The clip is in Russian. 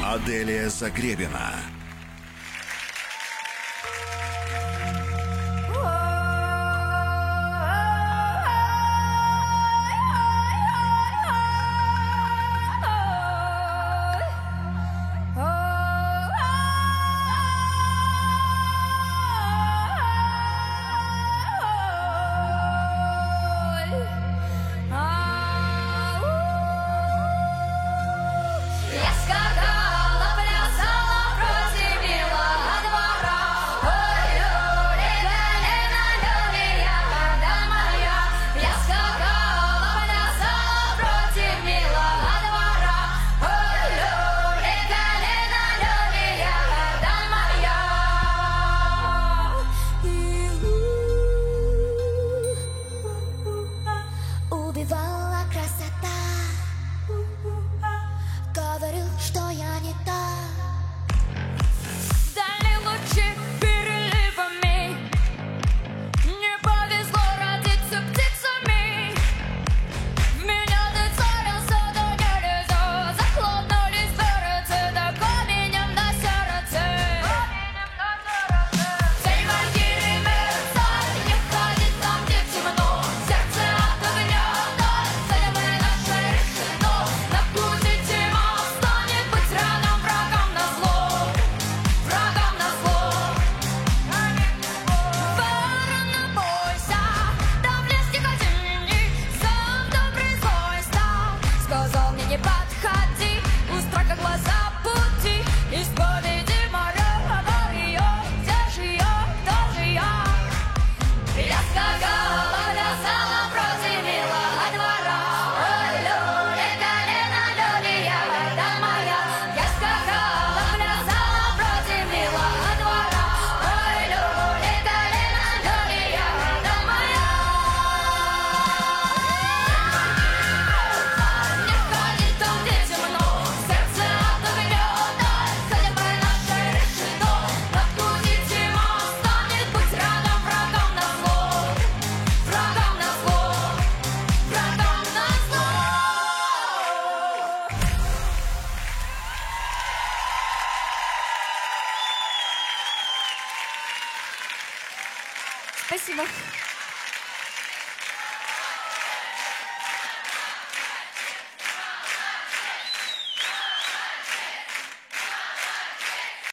Аделия Загребина. Убивала красота, говорил, что я не та. Вдали лучи переливами, не повезло родиться птицами. В меня ты целился, да нельзя. Захлопнулись дверцы, да каменем на сердце. Цель вампиры мерцать, не ходит там, где темно. Сердце от огня. Сказал мне: не подходи, у страха глаза пути. Исповеди моря, ее, где же я, кто же я? Я скакала, плясала против милого двора. Ой, люли, колено, люли, ягода моя. Я скакала, плясала против милого двора. Ой, люли, колено, люли, ягода моя. Спасибо.